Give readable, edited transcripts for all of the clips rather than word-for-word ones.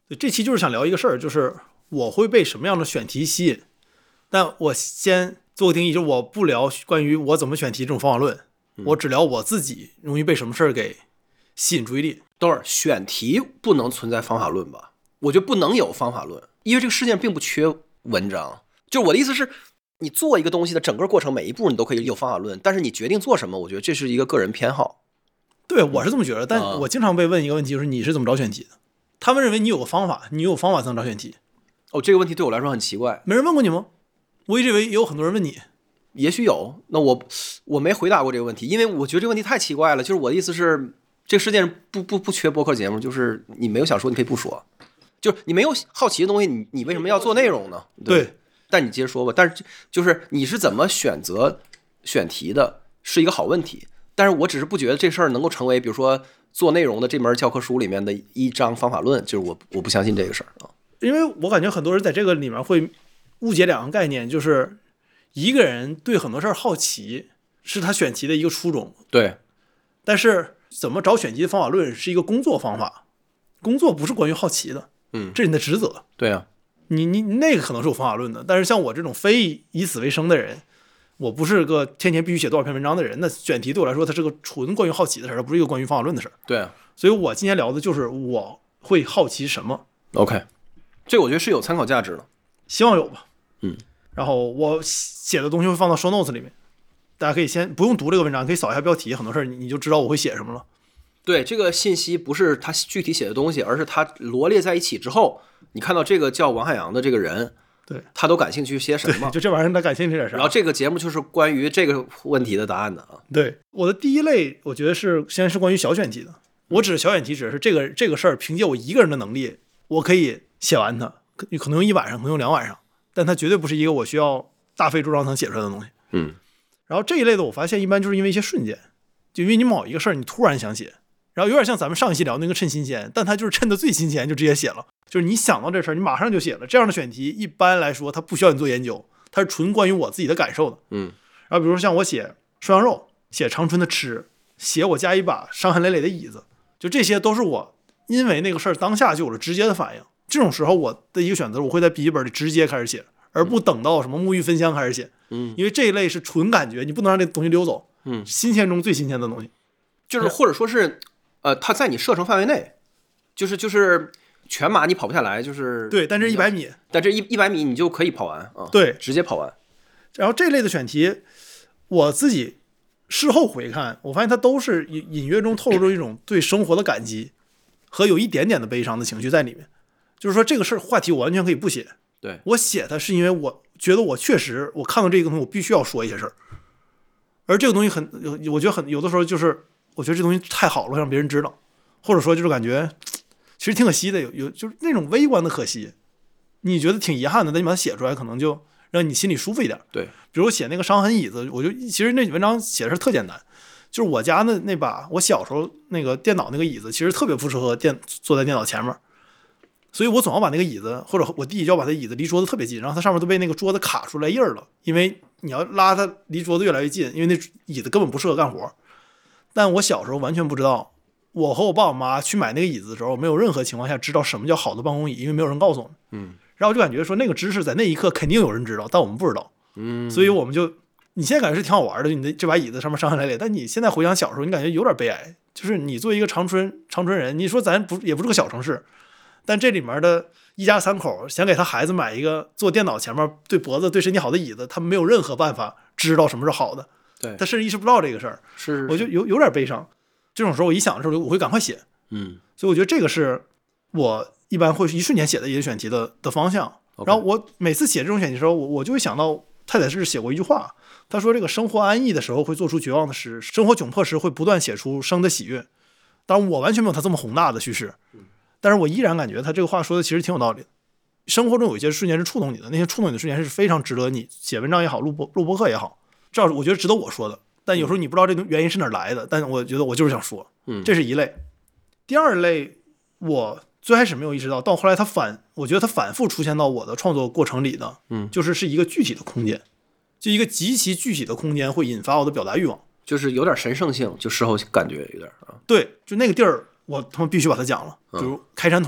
这期就是想聊一个事儿，就是我会被什么样的选题吸引。但我先做个定义，就是我不聊关于我怎么选题这种方法论，我只聊我自己容易被什么事儿给吸引注意力。 等会儿选题不能存在方法论吧？我觉得不能有方法论，因为这个世界并不缺文章。就是我的意思是，你做一个东西的整个过程每一步你都可以有方法论，但是你决定做什么，我觉得这是一个个人偏好。 对，我是这么觉得，但我经常被问一个问题，就是你是怎么找选题的？他们认为你有个方法，你有方法才能找选题。 哦，这个问题对我来说很奇怪。 没人问过你吗？我一直以为也有很多人问你。 也许有，那我没回答过这个问题，因为我觉得这个问题太奇怪了。就是我的意思是，这个世界上不缺播客节目，就是你没有想说，你可以不说。就是你没有好奇的东西，你为什么要做内容呢？ 对。 但你接着说吧。但是就是你是怎么选择选题的，是一个好问题。但是我只是不觉得这事儿能够成为，比如说做内容的这门教科书里面的一章方法论，就是我不相信这个事儿啊。 因为我感觉很多人在这个里面会误解两个概念，就是一个人对很多事儿好奇是他选题的一个初衷， 对。 但是怎么找选题的方法论是一个工作方法，工作不是关于好奇的，这是你的职责。 对啊。 你那个可能是有方法论的，但是像我这种非以此为生的人，我不是个天天必须写多少篇文章的人，那选题对我来说它是个纯关于好奇的事儿，它不是一个关于方法论的事儿。 对啊。 所以我今天聊的就是我会好奇什么。 OK， 这个我觉得是有参考价值的， 希望有吧。然后我写的东西会放到 show notes 里面，大家可以先不用读这个文章，可以扫一下标题，很多事儿你就知道我会写什么了。 对，这个信息不是他具体写的东西，而是他罗列在一起之后，你看到这个叫王海洋的这个人， 对， 他都感兴趣些什么？ 就这玩意儿他感兴趣点啥？ 然后这个节目就是关于这个问题的答案的啊。 对，我的第一类我觉得是先是关于小选题的。我指小选题指的是这个事儿，凭借我一个人的能力，我可以写完它，可能用1晚上，可能用2晚上，但它绝对不是一个我需要大费周章才能写出来的东西。然后这一类的我发现一般就是因为一些瞬间，就因为你某一个事儿你突然想写，然后有点像咱们上一期聊那个趁新鲜，但它就是趁的最新鲜就直接写了，就是你想到这事儿你马上就写了。这样的选题一般来说它不需要你做研究，它是纯关于我自己的感受的。然后比如说像我写涮羊肉，写长春的吃，写我家一把伤痕累累的椅子，就这些都是我因为那个事儿当下就有了直接的反应。这种时候我的一个选择，我会在笔记本里直接开始写，而不等到什么沐浴分香开始写。因为这一类是纯感觉，你不能让这东西溜走。新鲜中最新鲜的东西， 就是或者说是它在你射程范围内，就是全马你跑不下来，就是对，但这100米， 但这100米你就可以跑完啊， 对， 直接跑完。 然后这类的选题，我自己事后回看，我发现它都是隐约中透露出一种对生活的感激和有一点点的悲伤的情绪在里面。就是说这个事儿话题我完全可以不写， 对， 我写它是因为我觉得我确实我看到这个东西我必须要说一些事儿，而这个东西我觉得很有的时候就是我觉得这东西太好了让别人知道，或者说就是感觉其实挺可惜的，有就是那种微观的可惜，你觉得挺遗憾的，但你把它写出来可能就让你心里舒服一点。 对， 比如我写那个伤痕椅子，我就其实那文章写的是特简单，就是我家那把我小时候那个电脑那个椅子其实特别不适合坐在电脑前面，所以我总要把那个椅子，或者我弟就要把它椅子离桌子特别近，然后它上面都被那个桌子卡出来印儿了，因为你要拉它离桌子越来越近，因为那椅子根本不适合干活。但我小时候完全不知道，我和我爸我妈去买那个椅子的时候，没有任何情况下知道什么叫好的办公椅，因为没有人告诉我们。然后我就感觉说那个知识在那一刻肯定有人知道，但我们不知道。所以我们就，你现在感觉是挺好玩的，你的这把椅子上面伤痕累累，但你现在回想小时候，你感觉有点悲哀。就是你作为一个长春人，你说咱也不是个小城市，但这里面的一家3口想给他孩子买一个坐电脑前面对脖子对身体好的椅子，他们没有任何办法知道什么是好的。 对， 他甚至意识不到这个事儿，我就有点悲伤。这种时候我一想的时候，我会赶快写。所以我觉得这个是我一般会一瞬间写的一个选题的方向。然后我每次写这种选题的时候，我就会想到太宰治写过一句话，他说这个生活安逸的时候会做出绝望的诗，生活窘迫时会不断写出生的喜悦。当然我完全没有他这么宏大的叙事，但是我依然感觉他这个话说的其实挺有道理的。生活中有一些瞬间是触动你的，那些触动你的瞬间是非常值得你写文章也好，录播客也好，这我觉得值得我说的。但有时候你不知道这个原因是哪来的，但我觉得我就是想说，这是一类。第二类我最开始没有意识到，到后来我觉得它反复出现到我的创作过程里的，就是一个具体的空间，就一个极其具体的空间会引发我的表达欲望， 就是有点神圣性，就事后感觉有点对，就那个地儿我他妈必须把它讲了，比如开山屯，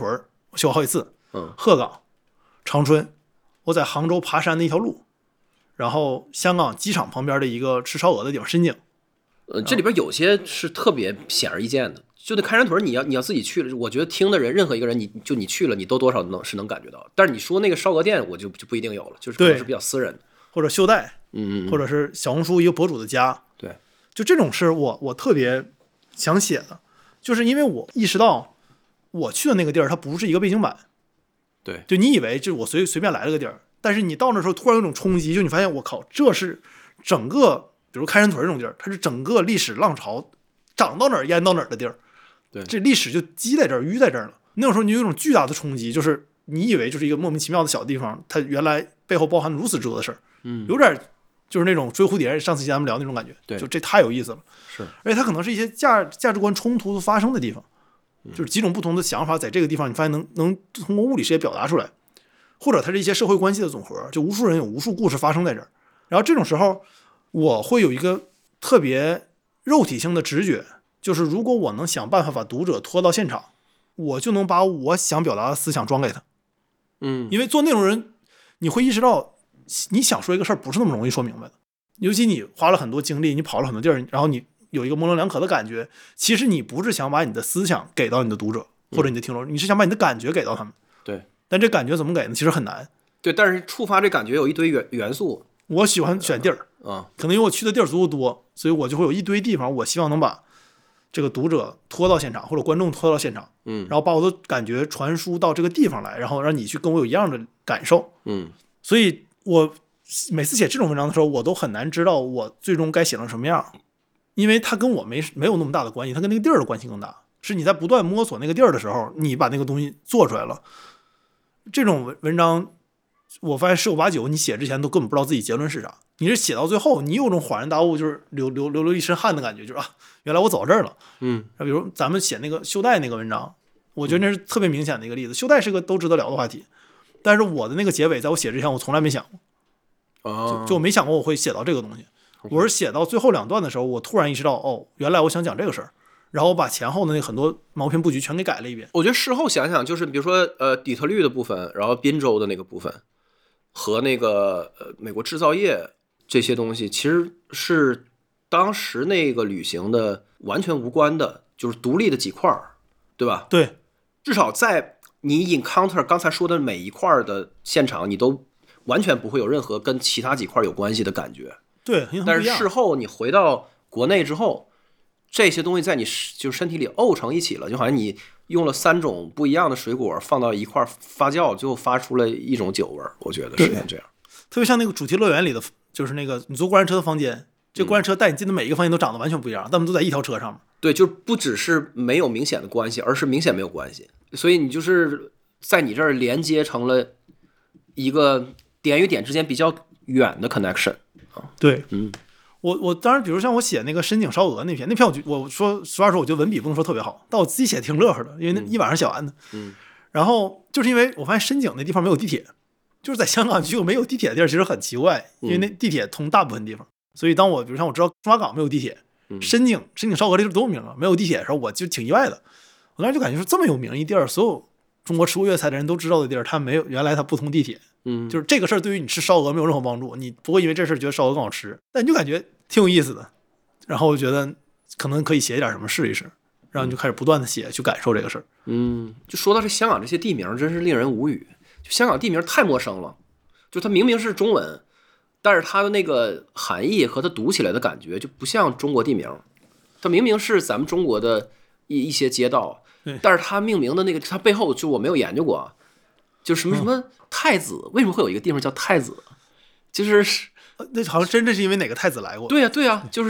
我去过好几次， 嗯， 鹤岗、长春，我在杭州爬山的一条路，然后香港机场旁边的一个吃烧鹅的地方深井。 这里边有些是特别显而易见的，就那开山屯，你要自己去了，我觉得听的人任何一个人，你去了，你都多少能感觉到。但是你说那个烧鹅店，我就不一定有了，就是可能是比较私人的， 或者袖带，或者是小红书一个博主的家， 对， 就这种是我特别想写的，就是因为我意识到我去的那个地儿它不是一个背景板， 对， 就你以为就我随便来了个地儿，但是你到那时候突然有种冲击，就你发现我靠，这是整个比如开山屯这种地儿，它是整个历史浪潮涨到哪儿淹到哪儿的地儿， 对， 这历史就积在这儿淤在这儿了。那种时候你有一种巨大的冲击，就是你以为就是一个莫名其妙的小地方，它原来背后包含如此之多的事儿，有点就是那种追蝴蝶，上次咱们聊那种感觉， 对， 就这太有意思了。 是， 而且它可能是一些价值观冲突发生的地方，就是几种不同的想法在这个地方，你发现能通过物理世界表达出来，或者它是一些社会关系的总和，就无数人有无数故事发生在这儿。然后这种时候，我会有一个特别肉体性的直觉，就是如果我能想办法把读者拖到现场，我就能把我想表达的思想装给他。因为做内容人，你会意识到你想说一个事儿不是那么容易说明白的，尤其你花了很多精力，你跑了很多地儿，然后你有一个模棱两可的感觉，其实你不是想把你的思想给到你的读者或者你的听众，你是想把你的感觉给到他们。 对， 但这感觉怎么给呢？其实很难。 对，但是触发这感觉有一堆元素。 我喜欢选地儿可能因为我去的地儿足够多，所以我就会有一堆地方，我希望能把这个读者拖到现场，或者观众拖到现场，然后把我的感觉传输到这个地方来，然后让你去跟我有一样的感受，所以我每次写这种文章的时候，我都很难知道我最终该写成什么样，因为它跟我没有那么大的关系，它跟那个地儿的关系更大。是你在不断摸索那个地儿的时候，你把那个东西做出来了。这种文章，我发现十有八九你写之前都根本不知道自己结论是啥，你是写到最后，你有种恍然大悟，就是流一身汗的感觉，就是原来我走到这儿了。比如咱们写那个袖带那个文章，我觉得那是特别明显的一个例子。袖带是个都值得聊的话题，但是我的那个结尾，在我写之前，我从来没想过，就我没想过我会写到这个东西。我是写到最后2段的时候，我突然意识到，原来我想讲这个事儿，然后我把前后的那很多毛片布局全给改了一遍。 我觉得事后想想，就是比如说底特律的部分，然后宾州的那个部分，和那个美国制造业这些东西，其实是当时那个旅行的完全无关的，就是独立的几块儿，对吧？ 对， 至少在你 encounter 刚才说的每一块的现场，你都完全不会有任何跟其他几块有关系的感觉。 对， 但是事后你回到国内之后，这些东西在你就身体里沤成一起了，就好像你用了3种不一样的水果放到一块发酵，最后发出了一种酒味儿。我觉得是这样。 特别像那个主题乐园里的，就是那个你坐过山车的房间，这过山车带你进的每一个房间都长得完全不一样，但我们都在一条车上面。 对，就不只是没有明显的关系，而是明显没有关系。所以你就是在你这儿连接成了一个点与点之间比较远的 connection。 对，我当然，比如像我写那个深井烧鹅那篇，我说实话说，我觉得文笔不能说特别好，但我自己写挺乐呵的，因为那一晚上写完的。然后就是因为我发现深井那地方没有地铁，就是在香港去过没有地铁的地儿，其实很奇怪，因为那地铁通大部分地方。所以当我比如像我知道中华港没有地铁，深井烧鹅这地儿多有名啊，没有地铁的时候，我就挺意外的。我当时就感觉说这么有名一地儿，所有中国吃过粤菜的人都知道的地儿，它没有原来它不通地铁。就是这个事儿对于你吃烧鹅没有任何帮助，你不会因为这事儿觉得烧鹅更好吃，但你就感觉挺有意思的。然后我觉得可能可以写一点什么试一试，然后你就开始不断的写，去感受这个事儿。 就说到这香港这些地名，真是令人无语。就香港地名太陌生了，就它明明是中文，但是它的那个含义和它读起来的感觉就不像中国地名。它明明是咱们中国的一些街道，但是它命名的那个，它背后就我没有研究过，就什么太子，为什么会有一个地方叫太子？就是那好像真的是因为哪个太子来过？ 对呀，就是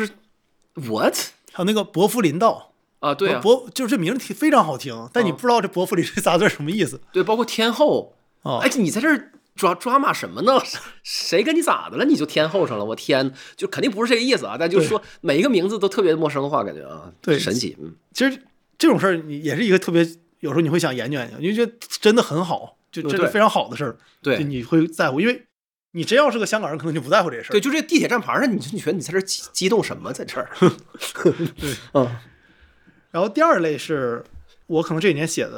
what？ 还有那个伯福林道啊，对啊， 就是这名字非常好听，但你不知道这伯福林这仨字什么意思。 对，包括天后你在这儿抓马什么呢？谁跟你咋的了？你就天后上了？我天，就肯定不是这个意思啊！但就是说每一个名字都特别陌生化，感觉对，神奇。 其实这种事儿你也是一个特别，有时候你会想研究研究，你就觉得真的很好，就真的非常好的事儿。 对， 就你会在乎，因为你真要是个香港人，可能就不在乎这事儿。 对，就这地铁站牌上，你觉得你在这激动什么？在这儿？ 对，然后第二类是我可能这几年写的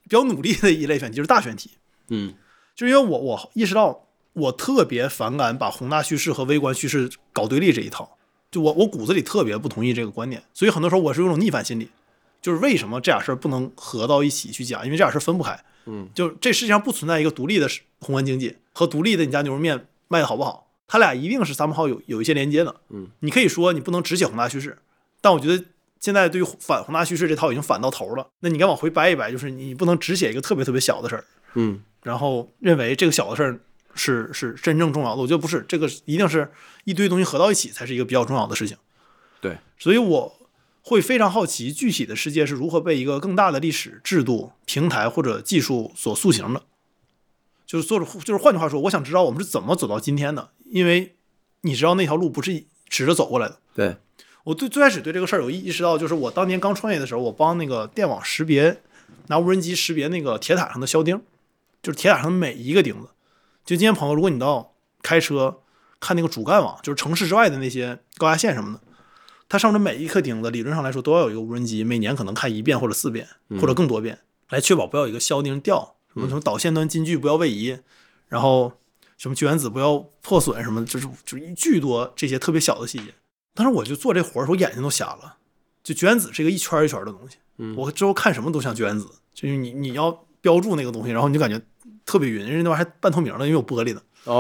比较努力的一类选题，就是大选题。就是因为我意识到我特别反感把宏大叙事和微观叙事搞对立这一套，就我骨子里特别不同意这个观点，所以很多时候我是有种逆反心理，就是为什么这俩事儿不能合到一起去讲，因为这俩事儿分不开。就这世界上不存在一个独立的宏观经济和独立的你家牛肉面卖的好不好，它俩一定是somehow有一些连接的。你可以说你不能只写宏大叙事，但我觉得现在对于反宏大叙事这套已经反到头了，那你该往回掰一掰，就是你不能只写一个特别特别小的事儿，然后认为这个小的事儿是真正重要的。我觉得不是，这个一定是一堆东西合到一起才是一个比较重要的事情。 对， 所以我会非常好奇具体的世界是如何被一个更大的历史制度、平台或者技术所塑形的。就是换句话说，我想知道我们是怎么走到今天的，因为你知道那条路不是直着走过来的。 对， 我最开始对这个事儿有意识到，就是我当年刚创业的时候，我帮那个电网识别，拿无人机识别那个铁塔上的销钉，就是铁塔上的每一个钉子。就今天朋友，如果你到开车看那个主干网，就是城市之外的那些高压线什么的，它上面的每一颗钉子，理论上来说都要有一个无人机，每年可能看1遍或者4遍或者更多遍，来确保不要有一个销钉掉，什么导线端金具不要位移，然后什么绝缘子不要破损什么的，就是巨多这些特别小的细节。当时我就做这活的时候眼睛都瞎了，就绝缘子是一个一圈一圈的东西，我之后看什么都像绝缘子，就是你要标注那个东西，然后你就感觉特别晕，因为那玩意儿还半透明的，因为有玻璃的。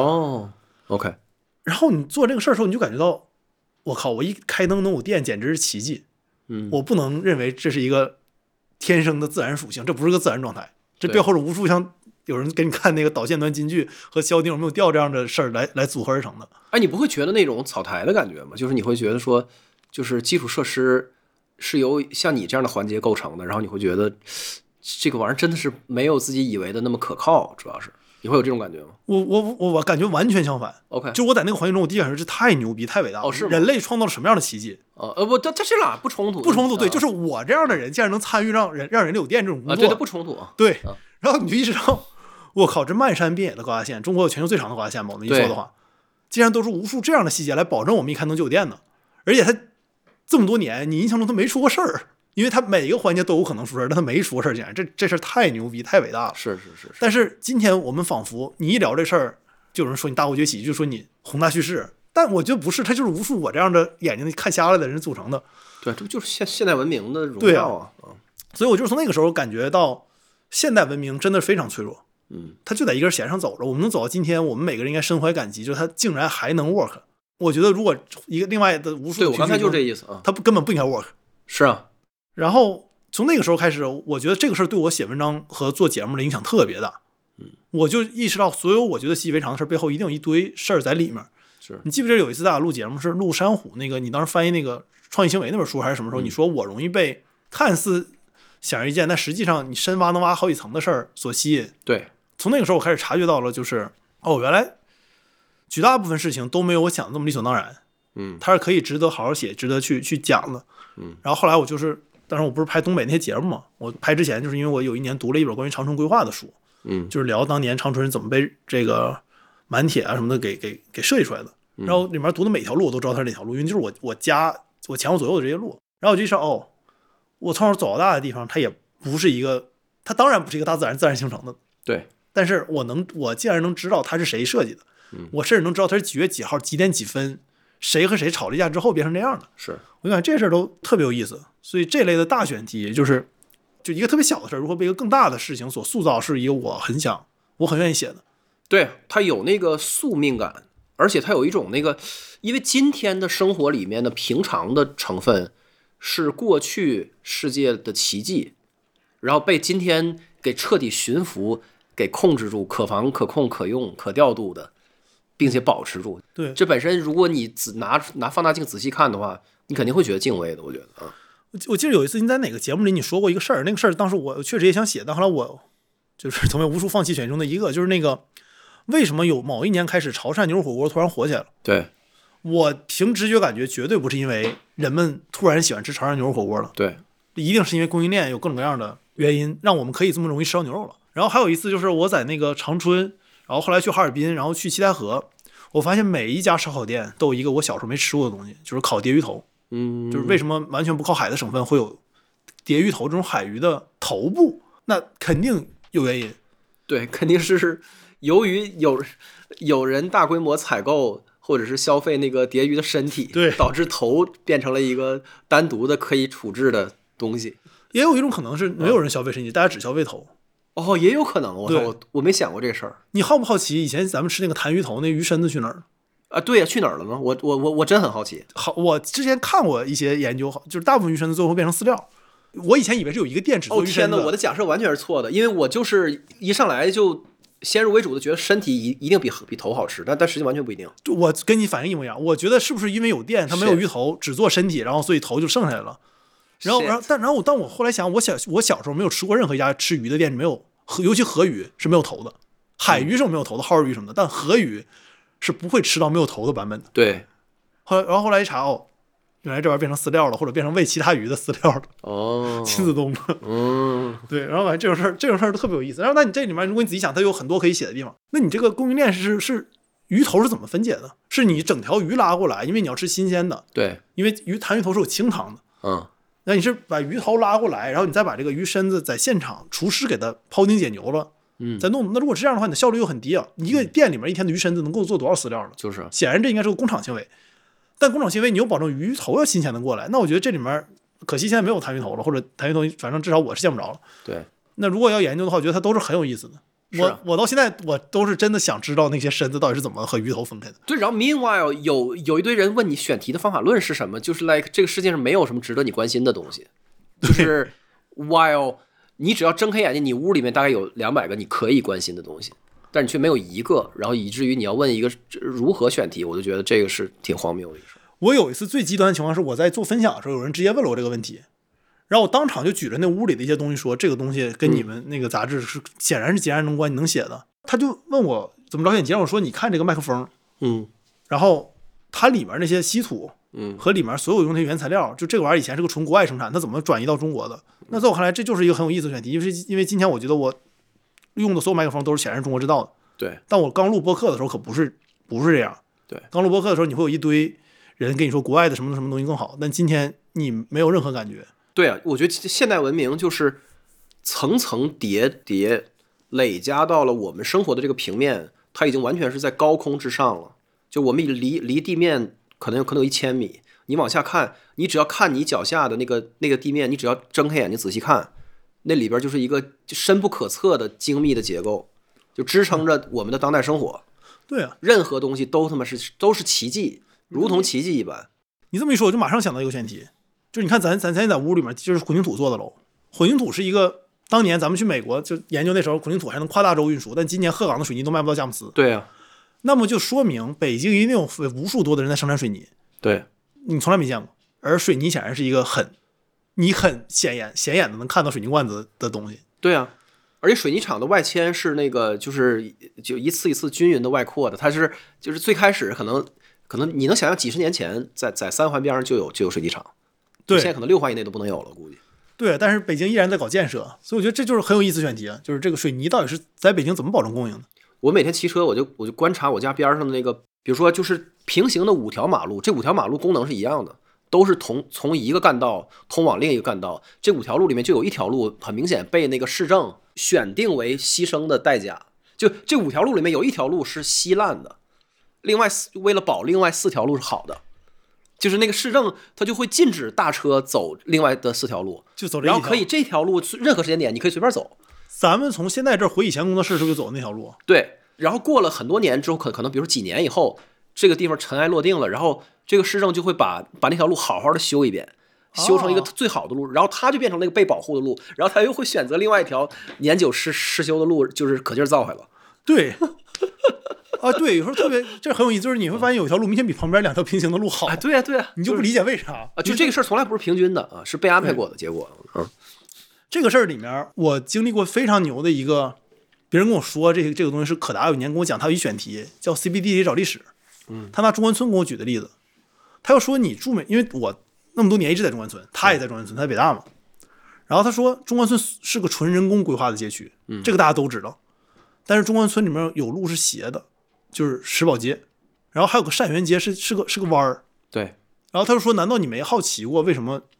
OK。 然后你做这个事儿的时候，你就感觉到，我靠，我一开灯能有电，简直是奇迹。我不能认为这是一个天生的自然属性，这不是个自然状态，这背后是无数像有人给你看那个导线端金具和销钉有没有掉这样的事儿来组合而成的。 哎，你不会觉得那种草台的感觉吗？就是你会觉得说，就是基础设施是由像你这样的环节构成的，然后你会觉得这个玩意儿真的是没有自己以为的那么可靠，主要是你会有这种感觉吗？ 我感觉完全相反。 OK， 就我在那个环境中，我第一感觉这太牛逼，太伟大了。 是吗？ 人类创造了什么样的奇迹？ 不，这俩不冲突， 不冲突。对，就是我这样的人竟然能参与让人类有电这种工作， 对，它不冲突。 对，然后你就意识到，我靠，这漫山遍野的高压线，中国有全球最长的高压线吧？我们一说的话，竟然都是无数这样的细节来保证我们一开灯就有电的，而且它这么多年，你印象中它没出过事儿。因为它每一个环节都有可能出事儿，但它没出事儿，竟然这事儿太牛逼，太伟大了。 是。 但是今天我们仿佛你一聊这事儿，就有人说你大国崛起，就说你宏大叙事，但我觉得不是，它就是无数我这样的眼睛看瞎了的人组成的。 对，这不就是现代文明的荣耀啊！ 所以我就是从那个时候感觉到，现代文明真的非常脆弱。它就在一根弦上走着，我们能走到今天，我们每个人应该身怀感激，就是它竟然还能 work。我觉得如果一个另外的无数， 对我刚才就是这意思啊， 它根本不应该 work。 是啊。 然后从那个时候开始，我觉得这个事儿对我写文章和做节目的影响特别大。我就意识到，所有我觉得习以为常的事背后一定有一堆事儿在里面。 是你记不记得有一次大家录节目是录珊瑚那个，你当时翻译那个《创意行为》那本书还是什么时候？你说我容易被看似显而易见，但实际上你深挖能挖好几层的事儿所吸引。 对， 从那个时候我开始察觉到了，就是原来绝大部分事情都没有我想的那么理所当然。它是可以值得好好写，值得去讲的。然后后来我就是。当时我不是拍东北那些节目嘛，我拍之前就是因为我有一年读了一本关于长春规划的书，就是聊当年长春怎么被这个满铁啊什么的给设计出来的。然后里面读的每条路我都知道它是哪条路，因为就是我家我前后左右的这些路。然后我就说我从小走到大的地方，它也不是一个，它当然不是一个大自然形成的， 对。 但是我竟然能知道它是谁设计的，我甚至能知道它是几月几号几点几分。谁和谁吵了一架之后变成这样的， 是我感觉这事儿都特别有意思。所以这类的大选题就一个特别小的事儿，如何被一个更大的事情所塑造，是一个我很愿意写的。 对，它有那个宿命感，而且它有一种那个，因为今天的生活里面的平常的成分是过去世界的奇迹，然后被今天给彻底驯服，给控制住，可防可控可用可调度的。并且保持住， 对， 这本身如果你拿放大镜仔细看的话，你肯定会觉得敬畏的。我觉得啊， 我记得有一次你在哪个节目里你说过一个事儿，那个事儿当时我确实也想写，但后来我就是成为无数放弃选中的一个，就是那个为什么有某一年开始潮汕牛肉火锅突然火起来了？ 对， 我凭直觉感觉绝对不是因为人们突然喜欢吃潮汕牛肉火锅了， 对， 一定是因为供应链有各种各样的原因，让我们可以这么容易吃到牛肉了。然后还有一次就是我在那个长春。然后后来去哈尔滨，然后去七台河，我发现每一家烧烤店都有一个我小时候没吃过的东西，就是烤鲽鱼头。就是为什么完全不靠海的省份会有鲽鱼头这种海鱼的头部？ 那肯定有原因。 对，肯定是由于有人大规模采购或者是消费那个蝶鱼的身体， 对， 导致头变成了一个单独的可以处置的东西。 也有一种可能是没有人消费身体，大家只消费头。 哦，也有可能。我没想过这事儿。 你好不好奇以前咱们吃那个弹鱼头，那鱼身子去哪儿了？ 啊，对呀，去哪儿了呢？我真很好奇。 好，我之前看过一些研究，就是大部分鱼身子最后会变成饲料。我以前以为是有一个店只做鱼身子。 天哪，我的假设完全是错的，因为我就是一上来就先入为主的觉得身体一定比头好吃，但实际完全不一定。 我跟你反应一模一样，我觉得是不是因为有店它没有鱼头，只做身体，然后所以头就剩下来了。然后当我后来想，我小时候没有吃过任何一家吃鱼的店没有，尤其河鱼是没有头的，海鱼是没有头的，耗儿鱼什么的，但河鱼是不会吃到没有头的版本的。 对。 后来一查，哦，原来这玩意儿变成饲料了，或者变成喂其他鱼的饲料了。 哦， 亲子冻了。对，然后反正这种事儿都特别有意思。然后那你这里面如果你仔细想，它有很多可以写的地方。那你这个供应链是鱼头是怎么分解的？是你整条鱼拉过来，因为你要吃新鲜的。 对， 因为弹鱼头是有清汤的。那你是把鱼头拉过来，然后你再把这个鱼身子在现场厨师给它庖丁解牛了，再弄。那如果是这样的话，你的效率又很低啊！一个店里面一天的鱼身子能够做多少饲料呢？ 就是显然这应该是个工厂行为，但工厂行为你又保证鱼头要新鲜的过来，那我觉得这里面可惜现在没有弹鱼头了，或者弹鱼头反正至少我是见不着了。 对， 那如果要研究的话，我觉得它都是很有意思的。我到现在我都是真的想知道那些身子到底是怎么和鱼头分开的。 对，然后 meanwhile 有一堆人问你选题的方法论是什么，就是 like 这个世界上没有什么值得你关心的东西，就是 while 你只要睁开眼睛，你屋里面大概有200个你可以关心的东西，但你却没有一个，然后以至于你要问一个如何选题，我就觉得这个是挺荒谬的一个事。 我有一次最极端的情况是我在做分享的时候，有人直接问了我这个问题，然后我当场就举着那屋里的一些东西说，这个东西跟你们那个杂志是显然是截然相关，你能写的。他就问我怎么着选题，让我说你看这个麦克风，然后它里面那些稀土，和里面所有用的原材料，就这个玩意儿以前是个纯国外生产，它怎么转移到中国的？那在我看来，这就是一个很有意思的选题，因为今天我觉得我用的所有麦克风都是显然是中国制造的。 对， 但我刚录播客的时候可不是这样。 对， 刚录播客的时候，你会有一堆人跟你说国外的什么什么东西更好，但今天你没有任何感觉。 对啊，我觉得现代文明就是层层叠累加到了我们生活的这个平面，它已经完全是在高空之上了。就我们离地面可能有1000米，你往下看，你只要看你脚下的那个地面，你只要睁开眼睛仔细看，那里边就是一个深不可测的精密的结构，就支撑着我们的当代生活。 对啊， 任何东西都是奇迹，如同奇迹一般。 你这么一说，我就马上想到一个选题，就是你看咱现在在屋里面就是混凝土做的楼，混凝土是一个当年咱们去美国就研究那时候混凝土还能跨大洲运输，但今年鹤岗的水泥都卖不到佳木斯。 对啊， 那么就说明北京一定有无数多的人在生产水泥。 对， 你从来没见过，而水泥显然是一个你很显眼的能看到水泥罐子的东西。 对啊，而且水泥厂的外迁是那个就一次一次均匀的外扩的，它就是最开始可能你能想象几十年前在3环边上就有水泥厂， 对， 现在可能6环以内都不能有了，估计。 对，但是北京依然在搞建设，所以我觉得这就是很有意思选题啊，就是这个水泥到底是在北京怎么保证供应的？ 我每天骑车我就观察我家边上的那个，比如说就是平行的5条马路，这5条马路功能是一样的，都是从一个干道通往另一个干道，这5条路里面就有1条路很明显被那个市政选定为牺牲的代价，就这5条路里面有1条路是稀烂的，另外为了保另外4条路是好的，就是那个市政它就会禁止大车走另外的4条路， 就走这一条， 然后可以这条路任何时间点你可以随便走。 咱们从现在这儿回以前工作室的时候就走那条路。 对，然后过了很多年之后，可能比如说几年以后，这个地方尘埃落定了，然后这个市政就会把那条路好好的修一遍，修成一个最好的路，然后它就变成那个被保护的路，然后它又会选择另外一条年久失修的路，就是可劲儿造回了。 对。啊，对，有时候特别这很有意思，就是你会发现有条路明显比旁边2条平行的路好。 对啊，对啊， 你就不理解为啥啊？就这个事儿从来不是平均的啊，是被安排过的结果。 这个事儿里面，我经历过非常牛的一个，别人跟我说这个东西是可达，有一年跟我讲他有一选题叫 CBD 里找历史，他拿中关村跟我举的例子，他又说你住因为我那么多年一直在中关村，他也在中关村，他在北大嘛，然后他说中关村是个纯人工规划的街区，这个大家都知道，但是中关村里面有路是斜的，就是石宝街，然后还有个善园街是个弯儿， 对， 然后他就说难道你没好奇过为什么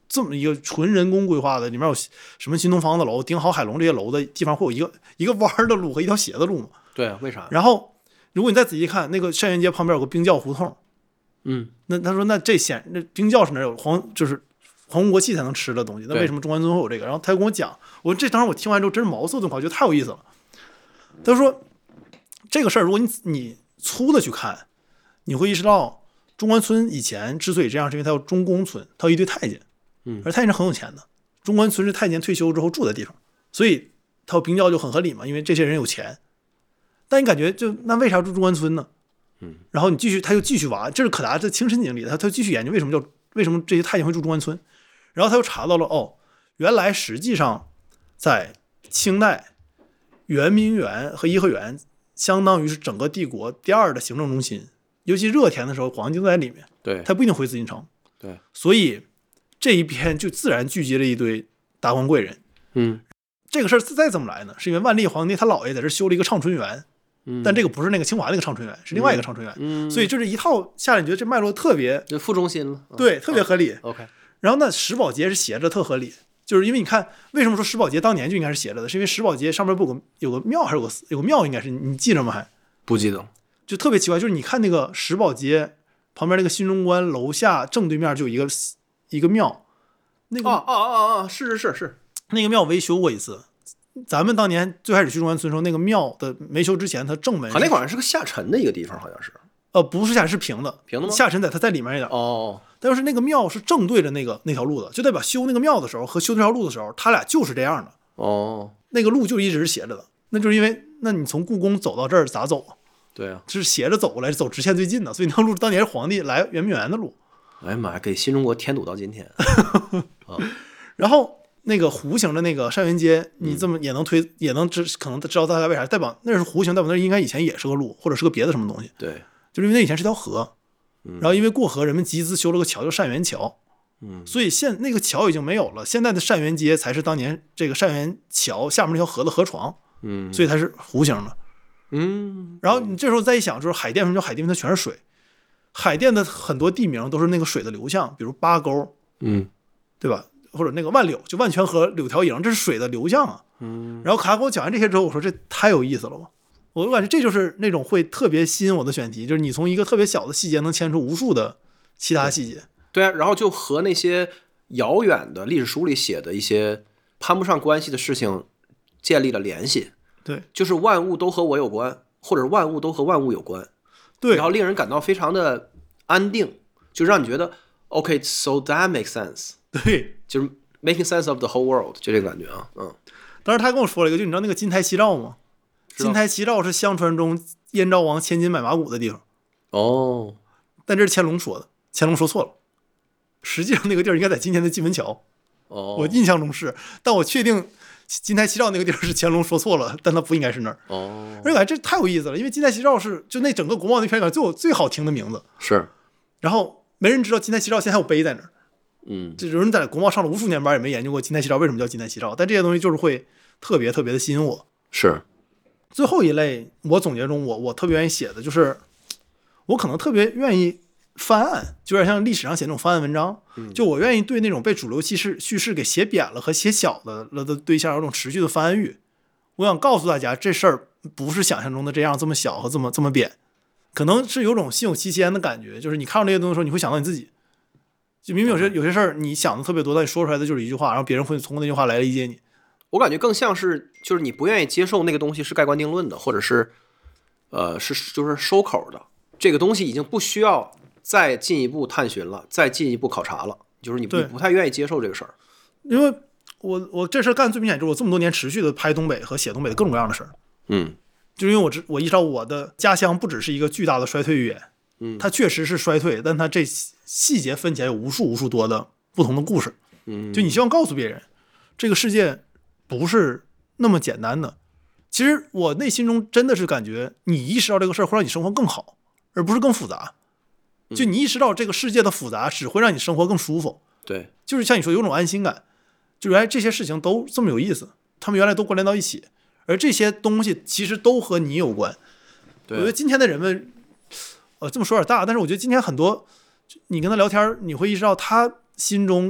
这么一个纯人工规划的，里面有什么新东方的楼、顶好海龙这些楼的地方，会有一个弯的路和一条斜的路嘛？ 对啊，为啥？ 然后如果你再仔细看，那个单元街旁边有个冰窖胡同，那他说那那冰窖是哪有就是皇宫国戚才能吃的东西，那为什么中关村会有这个？然后他就跟我讲，当时我听完之后真是茅塞顿开，我觉得太有意思了。他说这个事儿，如果你粗的去看，你会意识到中关村以前之所以这样，是因为它有中宫村，它有一堆太监，而太监是很有钱的。中关村是太监退休之后住的地方，所以它有冰窖就很合理嘛，因为这些人有钱。但你感觉那为啥住中关村呢？然后他就继续挖，这是可达这亲身经历的，他就继续研究为什么这些太监会住中关村，然后他又查到了原来实际上在清代，圆明园和颐和园相当于是整个帝国第2的行政中心，尤其热田的时候，皇帝都在里面， 对， 他不一定回紫禁城， 对， 所以这一边就自然聚集了一堆达官贵人。这个事儿再怎么来呢？是因为万历皇帝他姥爷在这修了一个畅春园。但这个不是那个清华那个畅春园，是另外一个畅春园，所以就是一套下来，你觉得这脉络特别就副中心了， 对，特别合理。 OK， 然后呢，石宝街是斜着特合理，就是因为你看为什么说石宝街当年就应该是斜着的，是因为石宝街上面不有个庙，还是有个庙，应该是你记着吗？还不记得， 就特别奇怪，就是你看那个石宝街旁边那个新中关楼下正对面就有一个庙，那个是那个庙维修过一次。咱们当年最开始去中关村的时候，那个庙的没修之前，它正门那好像是个下沉的一个地方，好像是不是下沉，是平的吗？ 下沉它在里面一点但是那个庙是正对着那条路的，就代表修那个庙的时候和修这条路的时候，它俩就是这样的那个路就一直是斜着的，那就是因为那你从故宫走到这儿咋走啊？ 对啊， 是斜着走过来，走直线最近的，所以那条路当年是皇帝来圆明园的路。 哎呀妈呀，给新中国添堵到今天然后那个弧形的那个单元街，你这么也能可能知道大概为啥，代表那是弧形，代表那应该以前也是个路，或者是个别的什么东西。 对， 就是因为那以前是条河，然后因为过河，人们集资修了个桥，叫单元桥。所以那个桥已经没有了，现在的单元街才是当年这个单元桥下面那条河的河床。所以它是弧形的。然后你这时候再一想，就是海淀为什么叫海淀？因为它全是水。海淀的很多地名都是那个水的流向，比如八沟，对吧？或者那个万柳，就万泉河柳条营，这是水的流向啊。然后卡给我讲完这些之后，我说这太有意思了吧！我感觉这就是那种会特别吸引我的选题，就是你从一个特别小的细节能牵出无数的其他细节。 对啊，然后就和那些遥远的历史书里写的一些攀不上关系的事情建立了联系。 对， 就是万物都和我有关，或者万物都和万物有关。 对， 然后令人感到非常的安定，就让你觉得 OK, so that makes sense。 对， 就是 making sense of the whole world， 就这个感觉啊。 当时他跟我说了一个，就你知道那个金台七诏吗？金台七诏是相传中燕昭王千金买马骨的地方。但这是乾隆说的，乾隆说错了。实际上那个地儿应该在今天的蓟门桥。我印象中是，但我确定金台七诏那个地儿是乾隆说错了，但它不应该是那儿。而且感觉这太有意思了，因为金台七诏是就那整个国贸那片感觉最好听的名字。 是。 然后没人知道金台七诏现在还有碑在那儿。就有人在国贸上了无数年班，也没研究过金台七诏为什么叫金台七诏，但这些东西就是会特别特别的吸引我。 是。 最后一类，我总结中我特别愿意写的就是，我可能特别愿意翻案，就有点像历史上写那种翻案文章。就我愿意对那种被主流叙事给写扁了和写小了的对象有种持续的翻案欲。我想告诉大家，这事儿不是想象中的这样这么小和这么扁，可能是有种心有戚戚焉的感觉。就是你看到这些东西的时候，你会想到你自己。就明明有些事儿你想的特别多，但你说出来的就是一句话，然后别人会通过那句话来理解你。 我感觉更像是就是你不愿意接受那个东西是盖棺定论的，或者是就是收口的，这个东西已经不需要再进一步探寻了，再进一步考察了，就是你不太愿意接受这个事儿。 因为我这事儿干最明显就是我这么多年持续的拍东北和写东北的各种各样的事儿。就因为我意识到我的家乡不只是一个巨大的衰退预言，它确实是衰退，但它这细节分起来有无数多的不同的故事。就你希望告诉别人，这个世界不是那么简单的。其实我内心中真的是感觉，你意识到这个事儿会让你生活更好，而不是更复杂。就你意识到这个世界的复杂只会让你生活更舒服。 对， 就是像你说有种安心感，就原来这些事情都这么有意思，他们原来都关联到一起，而这些东西其实都和你有关。我觉得今天的人们，这么说有点大，但是我觉得今天很多，你跟他聊天，你会意识到他心中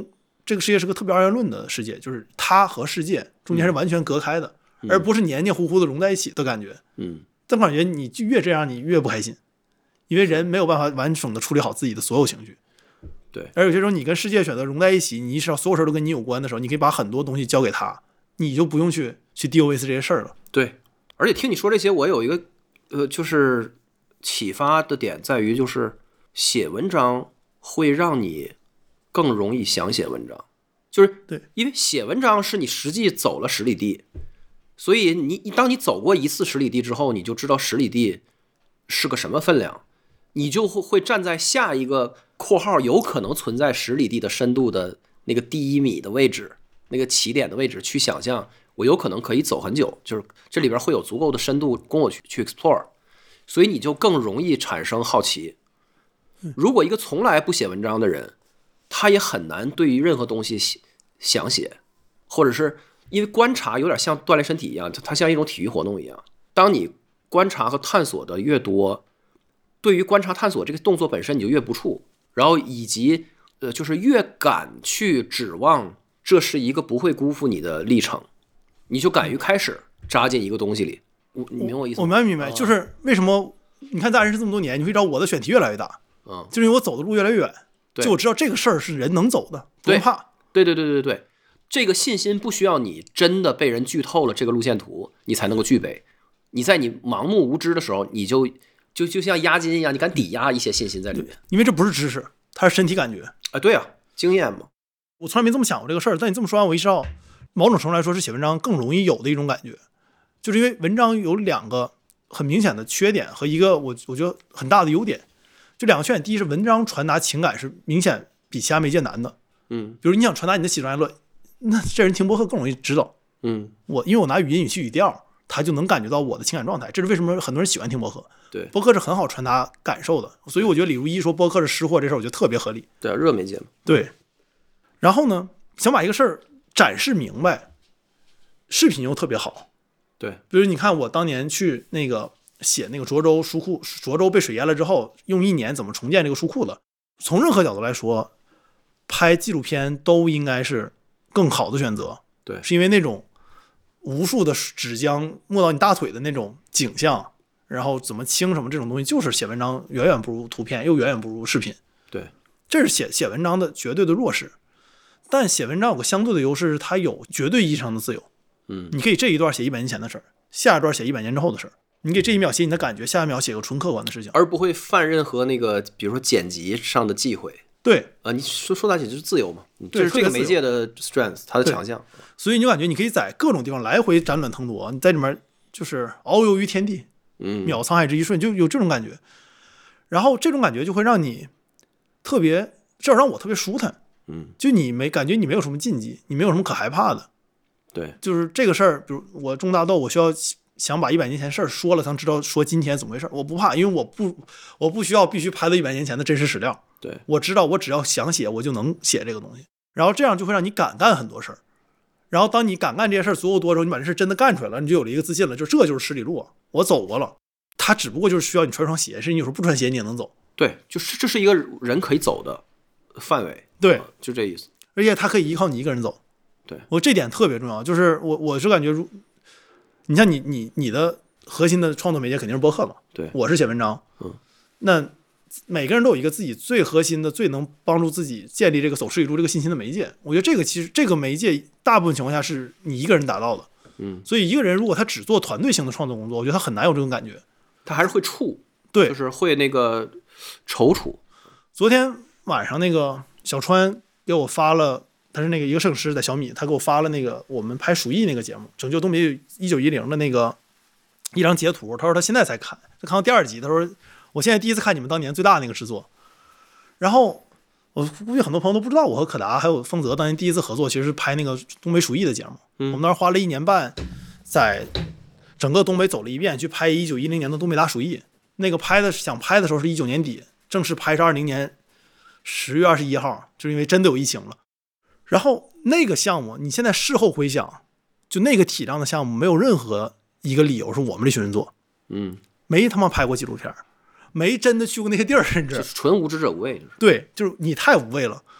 这个世界是个特别二元论的世界，就是他和世界中间是完全隔开的，而不是黏黏糊糊的融在一起的感觉。这感觉你就越这样，你越不开心，因为人没有办法完整的处理好自己的所有情绪。 对， 而有些时候你跟世界选择融在一起，你意识到所有事都跟你有关的时候，你可以把很多东西交给他，你就不用去 deal with 这些事儿了。 对，而且听你说这些，我有一个就是启发的点在于，就是写文章会让你更容易想写文章，就是对， 因为写文章是你实际走了10里地，所以当你走过一次10里地之后，你就知道10里地是个什么分量，你就会站在下一个括号有可能存在10里地的深度的那个第1米的位置，那个起点的位置去想象，我有可能可以走很久，就是这里边会有足够的深度供我去 explore， 所以你就更容易产生好奇。如果一个从来不写文章的人，他也很难对于任何东西想写，或者是因为观察有点像锻炼身体一样，它像一种体育活动一样。当你观察和探索的越多，对于观察探索这个动作本身你就越不怵，然后以及就是越敢去指望这是一个不会辜负你的历程，你就敢于开始扎进一个东西里。你明白我意思吗？ 我明白，就是为什么你看咱认识这么多年，你会知道我的选题越来越大，就是因为我走的路越来越远，就我知道这个事儿是人能走的，不用怕。 对，这个信心不需要你真的被人剧透了这个路线图，你才能够具备。你在你盲目无知的时候，你就像押金一样，你敢抵押一些信心在里面， 因为这不是知识，它是身体感觉啊。对啊，经验嘛。 我从来没这么想过这个事儿，但你这么说完，我意识到某种程度来说是写文章更容易有的一种感觉，就是因为文章有2个很明显的缺点和一个我觉得很大的优点。就2个缺点，第一是文章传达情感是明显比其他媒介难的。比如你想传达你的喜怒哀乐，那这人听播客更容易知道。因为我拿语音、语气、语调，他就能感觉到我的情感状态。这是为什么很多人喜欢听播客。 对， 播客是很好传达感受的，所以我觉得李如一说播客是失货这事儿，我觉得特别合理。 对，热媒介嘛。 对。然后呢，想把一个事儿展示明白，视频又特别好。 对， 比如你看我当年去那个写那个涿州书库，涿州被水淹了之后，用1年怎么重建这个书库的。从任何角度来说，拍纪录片都应该是更好的选择。 对， 是因为那种无数的纸浆没到你大腿的那种景象，然后怎么清什么这种东西，就是写文章远远不如图片，又远远不如视频。 对， 这是写文章的绝对的弱势。但写文章有个相对的优势，是它有绝对意义上的自由。你可以这一段写100年前的事儿，下一段写100年之后的事儿。你给这一秒写你的感觉，下一秒写个纯客观的事情， 而不会犯任何那个，比如说剪辑上的忌讳。 对你说大体就是自由嘛，这是这个媒介的 strength， 它的强项。 所以你就感觉你可以在各种地方来回辗转腾挪，你在里面就是遨游于天地，渺沧海之一瞬，就有这种感觉。然后这种感觉就会让你特别，至少让我特别舒坦。就你感觉你没有什么禁忌，你没有什么可害怕的。 对， 就是这个事儿，比如我种大豆，我需要想把100年前事儿说了，才知道说今天怎么回事。我不怕，因为我不需要必须拍到100年前的真实史料。 对， 我知道我只要想写，我就能写这个东西。然后这样就会让你敢干很多事儿。然后当你敢干这些事儿足够多之后，你把这事真的干出来了，你就有了一个自信了，就这就是10里路，我走过了。它只不过就是需要你穿双鞋，是你有时候不穿鞋你也能走。 对，就是这是一个人可以走的范围。 对， 就这意思。 而且它可以依靠你一个人走。 对， 我这点特别重要，就是我是感觉你像你的核心的创作媒介肯定是播客嘛。 对， 我是写文章。那每个人都有一个自己最核心的、最能帮助自己建立这个走10里路这个信心的媒介。我觉得这个其实这个媒介大部分情况下是你一个人达到的。所以一个人如果他只做团队性的创作工作，我觉得他很难有这种感觉。 他还是会怵， 对， 就是会那个踌躇。昨天晚上那个小川给我发了，他是那个一个摄影师在小米，他给我发了那个我们拍鼠疫那个节目《拯救东北1910》的那个一张截图。他说他现在才看，他看到第2集，他说我现在第一次看你们当年最大的那个制作。然后我估计很多朋友都不知道，我和可达还有丰泽当年第一次合作，其实是拍那个东北鼠疫的节目。我们那儿花了1年半，在整个东北走了一遍，去拍1910年的东北大鼠疫。那个想拍的时候是19年底，正式拍是20年10月21号，就是因为真的有疫情了。然后那个项目，你现在事后回想，就那个体量的项目，没有任何一个理由是我们这群人做，没他妈拍过纪录片，没真的去过那些地儿，甚至纯无知者无畏。 对，就是你太无畏了。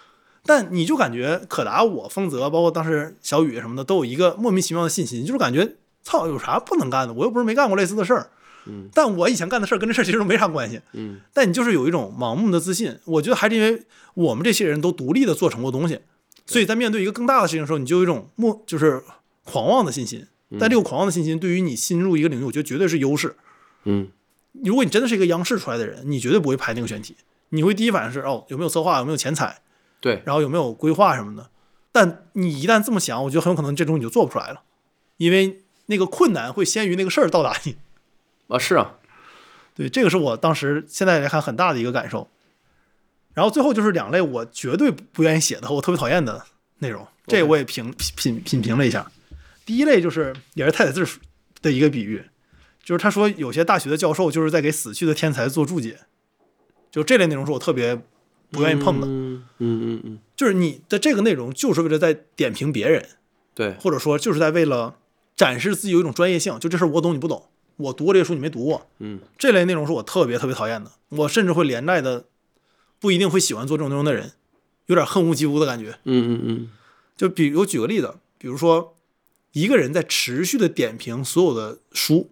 但你就感觉可达我、丰泽，包括当时小雨什么的，都有一个莫名其妙的信心，就是感觉操，有啥不能干的？我又不是没干过类似的事儿。但我以前干的事儿跟这事儿其实都没啥关系。但你就是有一种盲目的自信，我觉得还是因为我们这些人都独立的做成过东西，所以在面对一个更大的事情的时候，你就有一种就是狂妄的信心。但这个狂妄的信心对于你进入一个领域，我觉得绝对是优势。如果你真的是一个央视出来的人，你绝对不会拍那个选题，你会第一反应是有没有策划，有没有钱财， 对， 然后有没有规划什么的。但你一旦这么想，我觉得很有可能这东西你就做不出来了，因为那个困难会先于那个事儿到达你。 是啊， 对，这个是我当时现在来看很大的一个感受。然后最后就是2类我绝对不愿意写的和我特别讨厌的内容，这我也品评了一下。第一类就是也是太宰治的一个比喻，就是他说有些大学的教授就是在给死去的天才做注解，就这类内容是我特别不愿意碰的。就是你的这个内容就是为了在点评别人， 对， 或者说就是在为了展示自己有一种专业性，就这事我懂你不懂，我读过这个书你没读过，这类内容是我特别讨厌的，我甚至会连带的不一定会喜欢做这种内容的人，有点恨恶吉屋的感觉。就我举个例子，比如说一个人在持续的点评所有的书，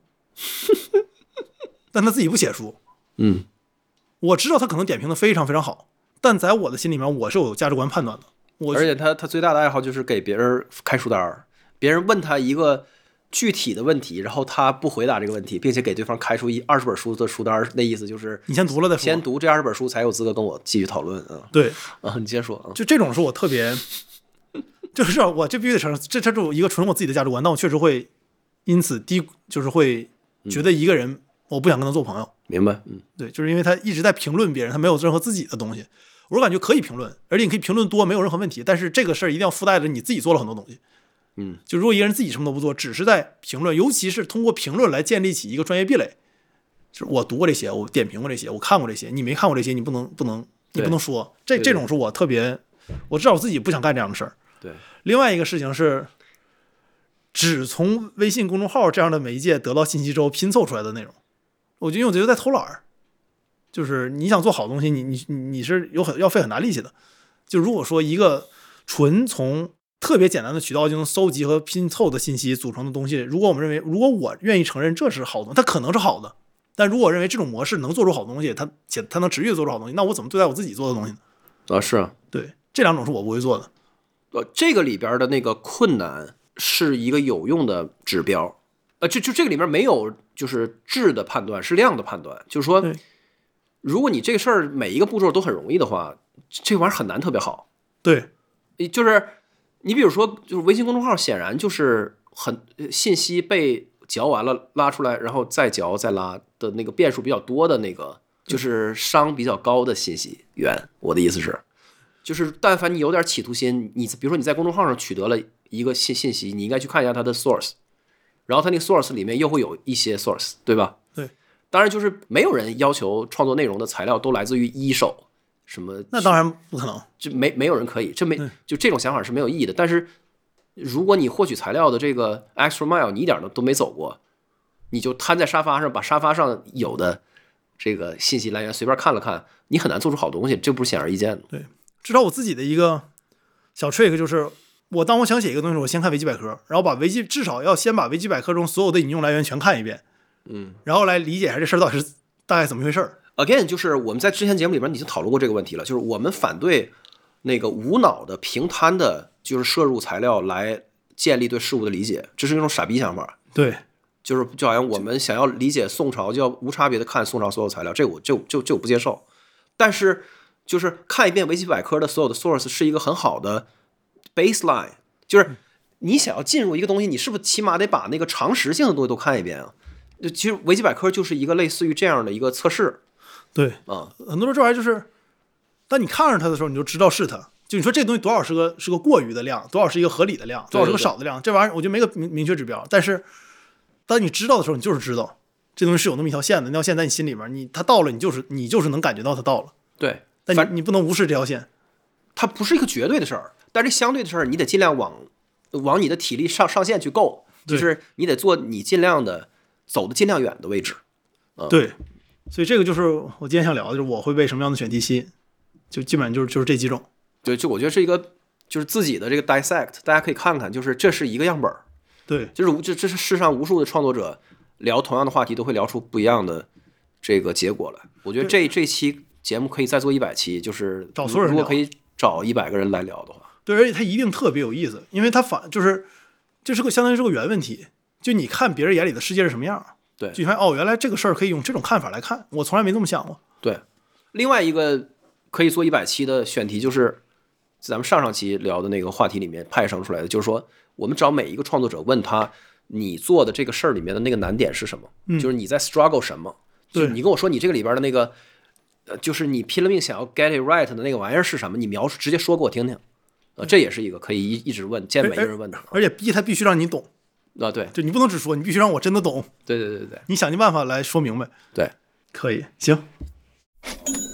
但他自己不写书。我知道他可能点评的非常好，但在我的心里面我是有价值观判断的。 而且他最大的爱好就是给别人开书单，别人问他一个具体的问题，然后他不回答这个问题，并且给对方开出20本书的书单，那意思就是你先读了再说， 先读这20本书才有资格跟我继续讨论。 对你接着说。 就这种是我特别，就是我这必须得承认，这是一个纯我自己的价值观，但我确实会因此就是会觉得一个人我不想跟他做朋友。 明白。 对，就是因为他一直在评论别人，他没有任何自己的东西。我感觉可以评论，而且你可以评论多，没有任何问题。但是这个事儿一定要附带着你自己做了很多东西。就如果一个人自己什么都不做，只是在评论，尤其是通过评论来建立起一个专业壁垒，就是我读过这些，我点评过这些，我看过这些，你没看过这些，你不能说。这种是我特别，我知道我自己不想干这样的事儿。 对。 另外一个事情是，只从微信公众号这样的媒介得到信息之后拼凑出来的内容，我觉得在偷懒儿。就是你想做好东西，你是要费很大力气的。就如果说一个纯从特别简单的渠道就能搜集和拼凑的信息组成的东西，如果我愿意承认这是好东西，它可能是好的。但如果认为这种模式能做出好东西，它能持续做出好东西，那我怎么对待我自己做的东西呢？ 是啊， 对，这2种是我不会做的。 这个里边的那个困难是一个有用的指标。就这个里面没有就是质的判断，是量的判断。就是说，如果你这个事儿每一个步骤都很容易的话，这玩意儿很难特别好。 对， 就是你比如说，就是微信公众号显然就是信息被嚼完了拉出来，然后再嚼再拉的那个变数比较多的那个，就是商比较高的信息源。我的意思是，就是但凡你有点企图心，你比如说你在公众号上取得了一个信息，你应该去看一下它的 source， 然后它那个 source 里面又会有一些 source， 对吧？ 对。 当然，就是没有人要求创作内容的材料都来自于一手，什么那当然不可能， 就没有人可以，就这种想法是没有意义的。但是，如果你获取材料的这个 extra mile 你一点都没走过，你就瘫在沙发上，把沙发上有的这个信息来源随便看了看，你很难做出好东西，这不是显而易见的。 对，至少我自己的一个小 trick 就是，当我想写一个东西，我先看维基百科，然后至少要先把维基百科中所有的引用来源全看一遍。然后来理解一下这事儿到底是大概怎么回事。 Again， 就是我们在之前节目里边已经讨论过这个问题了，就是我们反对那个无脑的平摊的，就是摄入材料来建立对事物的理解，这是一种傻逼想法。 对， 就好像我们想要理解宋朝，就要无差别的看宋朝所有材料，这我就不接受。但是就是看一遍维基百科的所有的 source 是一个很好的 baseline， 就是你想要进入一个东西，你是不是起码得把那个常识性的东西都看一遍啊？其实维基百科就是一个类似于这样的一个测试。 对，很多人这玩意儿就是，当你看上它的时候，你就知道是它。就你说这东西多少是个过于的量，多少是一个合理的量，多少是个少的量，这玩意儿我觉得没个明确指标。但是当你知道的时候，你就是知道这东西是有那么一条线的，那条线在你心里面，它到了，你就是能感觉到它到了。 对， 但你不能无视这条线。 它不是一个绝对的事儿，但是相对的事儿，你得尽量往你的体力上限去够，就是你得做你尽量的走的尽量远的位置。 对，所以这个就是我今天想聊的，就是我会被什么样的选题吸引，就基本上就是这几种。 对，就我觉得是一个就是自己的这个 dissect， 大家可以看看，就是这是一个样本， 对， 就是这是世上无数的创作者聊同样的话题都会聊出不一样的这个结果来。我觉得这期节目可以再做100期，就是找所有人聊， 如果可以找100个人来聊的话， 对，而且它一定特别有意思，因为它就是这是个相当于是个原问题，就你看别人眼里的世界是什么样， 对， 就发现哦，原来这个事儿可以用这种看法来看，我从来没这么想过。 对，另外一个可以做100期的选题就是咱们上期聊的那个话题里面派生出来的，就是说我们找每一个创作者问他你做的这个事儿里面的那个难点是什么，就是你在 struggle 什么，就是你跟我说你这个里边的那个就是你拼了命想要 get it right 的那个玩意儿是什么，你描述直接说给我听听，这也是一个可以一直问，见每个人问的， 而且他必须让你懂啊，对， 就你不能只说，你必须让我真的懂， 对， 你想尽办法来说明白， 对， 可以，行。